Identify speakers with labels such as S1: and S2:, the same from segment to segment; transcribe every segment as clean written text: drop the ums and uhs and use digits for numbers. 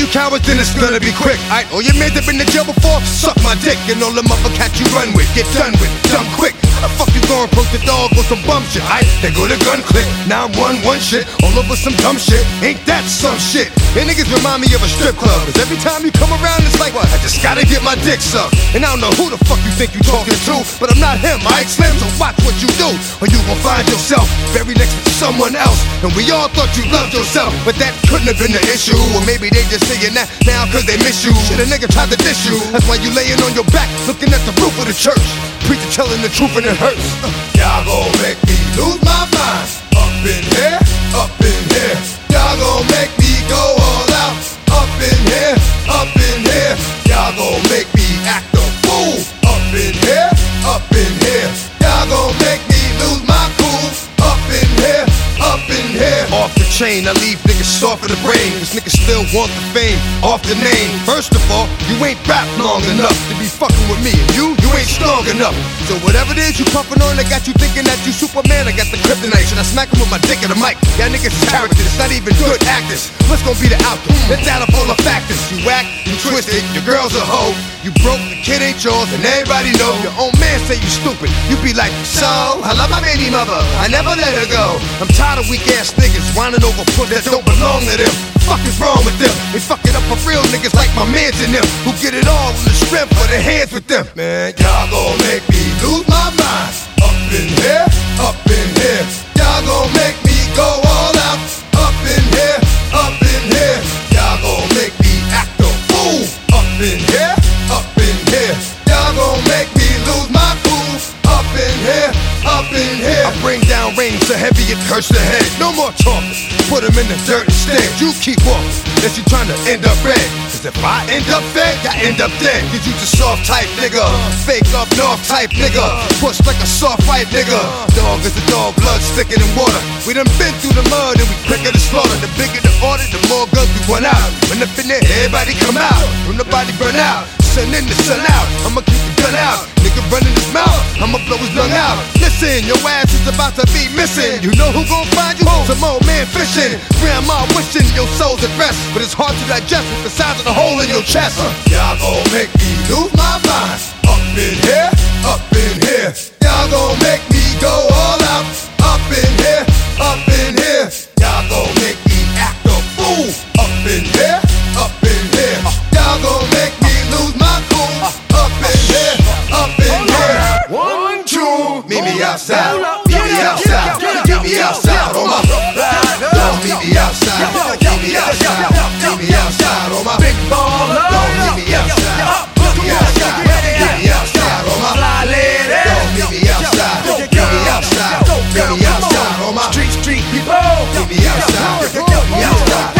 S1: you cowards, then it's gonna be quick. Alright, all your men that been to jail before, suck my dick. And all them other cats you run with, get done with, dumb quick. How the fuck you gonna approach the dog with some bum shit? Alright, they go to gun click, 911 shit, all over some dumb shit. Ain't that some shit? And niggas remind me of a strip club, cause every time you come around it's like, what? I just gotta get my dick sucked. And I don't know who the fuck you think you talking to, but I'm not him, alright Slim, so watch what you do, or you gon' find yourself very next to someone else. And we all thought you loved yourself, but that couldn't have been the issue. Or maybe they just saying that now cause they miss you. Shit, a nigga tried to diss you, that's why you laying on your back looking at the roof of the church. Preacher telling the truth and it hurts. Y'all gon' make me lose my mind. Up in here, up in here. Y'all gon' make me go all out. Up in here, up in here. Y'all gon' make me act a fool. Up in here, up in here. Y'all gon' make me lose my cool. Up in here, up in here. Off the chain, I leave niggas soft in the brain. Cause niggas still want the fame, off the name. First of all, you ain't rap long enough to be fucking with me. And you ain't strong enough. So whatever it is you puffin' on, I got you thinking that you Superman. I got the kryptonite. Should I smack him with my dick in the mic? Y'all niggas is characters, it's not even good actors. What's gonna be the outcome? It's out of all the factors. You whack, you twisted, your girl's a hoe. You broke, the kid ain't yours, and everybody know. Your own man say you stupid. You be like, so, I love my baby mother, I never let her go. I'm tired of weak ass niggas whining over foot that don't belong to them. Fuck is wrong with them? They fuck it up for real niggas like my mans and them, who get it all with the strength for their hands with them. Man, y'all gon' make me lose my mind. Up in here, up in here. Y'all gon' make me go all out. Up in here, up in here. Y'all gon' make me act a fool. Up in here, up in here. Y'all gon' make me lose my cool. Up in here, up in here. I bring down rain so heavy it hurts the head. No more talking, put him in the dirt instead. You keep walking, unless you trying to end up red. Cause if I end up fed, I end up dead. Cause you just soft type nigga, fake up north type nigga, push like a soft white nigga. Dog is a dog, blood thicker than water. We done been through the mud and we quicker to slaughter. The bigger the order, the more guns we run out. When up in there, everybody come out. When the body burn out, sun in the sun out. I'ma keep the gun out. Nigga running his mouth, I'ma blow his lung out. Listen, your ass is about to be missing. You know who gon' find you? Some old man fishing. Grandma wishing your soul's at rest, but it's hard to digest with the size of the hole in your chest. Y'all gon' make me lose my mind. Up in here, up in here. Y'all gon' make me go all out. Up in here, up in here. Y'all gon' make me act a fool. Up in here, up in here. Y'all gon' make me lose my cool. Up in here, up in here. 1, 2, meet me outside. Meet me outside. Meet me outside on my. Don't meet me outside. Meet me outside. Meet me outside on my big baller. Don't meet me outside. Meet me outside. Meet me outside on my fly lady. Don't meet me outside. Meet me outside. Meet me outside on my street people. Meet me outside. Meet me outside.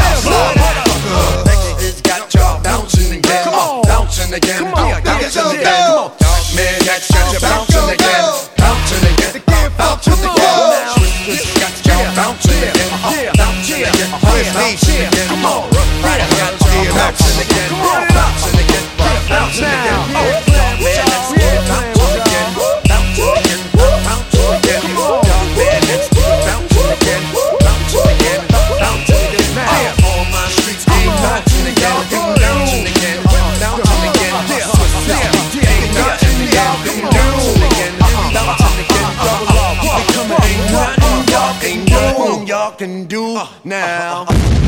S1: It's got y'all bouncing again, bouncing again, bouncing again. Man, that's got you bouncing again, bouncing again, bouncing again. It's got y'all bouncing again, bouncing again, bouncing again. Come on, right, I got you bouncing again, bouncing again, bouncing again. Man, that's bouncing again, bouncing again, bouncing again. Man, that's bouncing again, bouncing again, bouncing again. All my streets ain't bouncing again, bouncing again, bouncing again. Ain't nothing y'all can do now.